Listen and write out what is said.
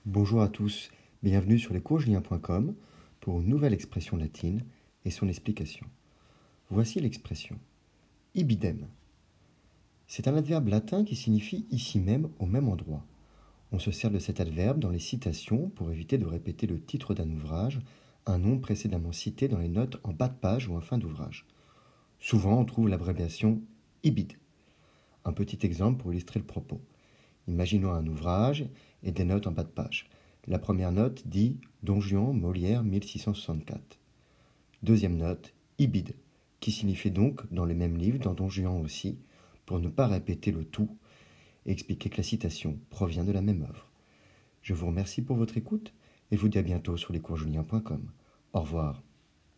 Bonjour à tous, bienvenue sur lescoursjulien.com pour une nouvelle expression latine et son explication. Voici l'expression ibidem. C'est un adverbe latin qui signifie ici même, au même endroit. On se sert de cet adverbe dans les citations pour éviter de répéter le titre d'un ouvrage, un nom précédemment cité dans les notes en bas de page ou en fin d'ouvrage. Souvent, on trouve l'abréviation ibid. Un petit exemple pour illustrer le propos. Imaginons un ouvrage et des notes en bas de page. La première note dit Don Juan, Molière, 1664. Deuxième note, Ibid, qui signifie donc dans le même livre, dans Don Juan aussi, pour ne pas répéter le tout et expliquer que la citation provient de la même œuvre. Je vous remercie pour votre écoute et vous dis à bientôt sur lescoursjulien.com. Au revoir.